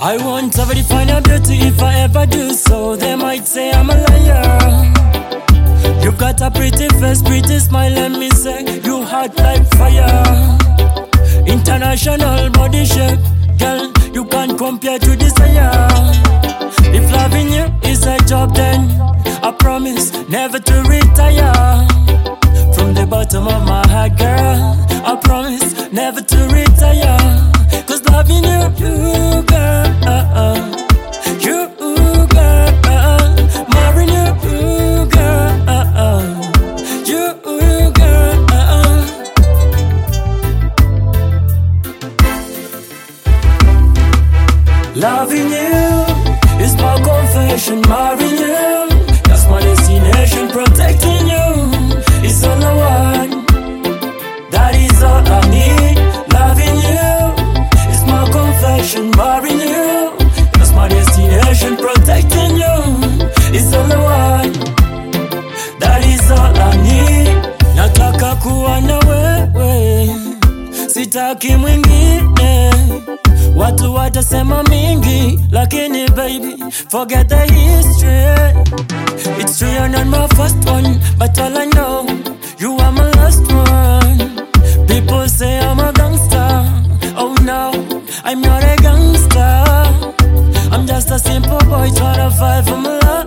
I won't ever define your beauty. If I ever do so, they might say I'm a liar. You've got a pretty face, pretty smile, let me say you hot like fire. International body shape, girl, you can't compare to desire. If loving you is a job, then I promise never to retire. From the bottom of my heart, girl, I promise never to retire. Cause loving you, you girl, you girl, marrying you, girl, you girl. Loving you is my confession, marrying you, that's my destination, protecting you is all I want, that is all I need. Loving you is my confession, marrying you, that's my destination, protecting you is all I want, that is all I need. Nataka kuwa na wewe, sitaki mwingine. Watu watasema mingi, lakini baby, forget the history. It's true you're not my first one, but all I know, you are my last one. People say I'm a gangster, oh no, I'm not a gangster. I'm just a simple boy trying to fight for my love.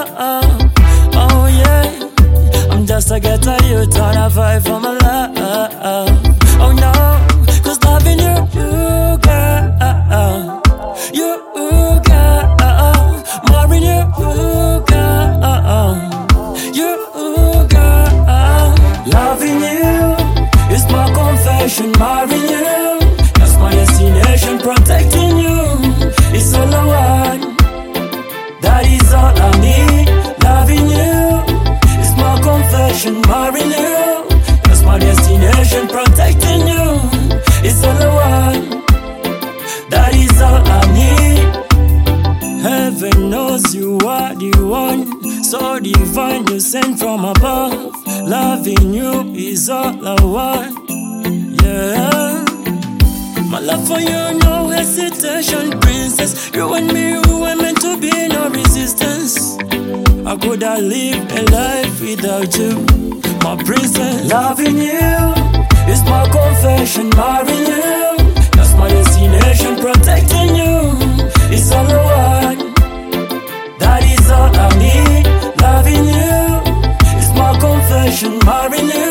Oh yeah, I'm just a ghetto youth trying to fight for my love. Oh no, cause loving you, you girl, you girl, marrying you, girl, you girl. Loving you is my confession, marrying you, that's my destination, protecting you is all I want, that is all I need. Loving you is my confession, marrying you, that's my destination, protecting you is all I want, that is all I need. Heaven knows you are the one, so divine, you sent from above. Loving you is all I want, yeah. My love for you, no hesitation, princess. You and me, we were meant to be, no resistance. How could I live a life without you, my princess? Loving you is my confession, marrying you, that's my destination, protecting you is all I want, that is all I need. Loving you is my confession, marrying you,